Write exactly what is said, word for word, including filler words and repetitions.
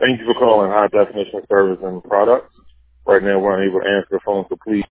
Thank you for calling High Definition Service and Products. Right now, we're unable to answer the phone, so please